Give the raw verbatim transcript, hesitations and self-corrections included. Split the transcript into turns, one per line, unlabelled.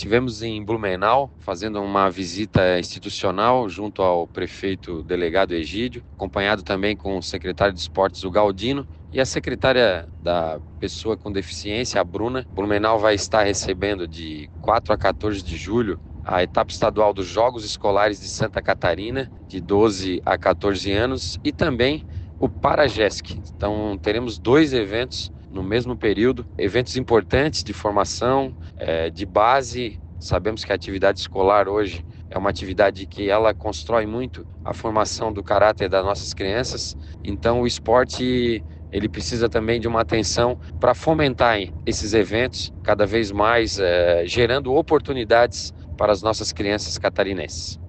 Tivemos em Blumenau, fazendo uma visita institucional junto ao prefeito delegado Egídio, acompanhado também com o secretário de Esportes, o Galdino, e a secretária da pessoa com deficiência, a Bruna. Blumenau vai estar recebendo de quatro a quatorze de julho a etapa estadual dos Jogos Escolares de Santa Catarina, de doze a quatorze anos, e também o Paragesc. Então, teremos dois eventos no mesmo período, eventos importantes de formação, é, de base. Sabemos que a atividade escolar hoje é uma atividade que ela constrói muito a formação do caráter das nossas crianças, então o esporte ele precisa também de uma atenção para fomentar esses eventos cada vez mais, é, gerando oportunidades para as nossas crianças catarinenses.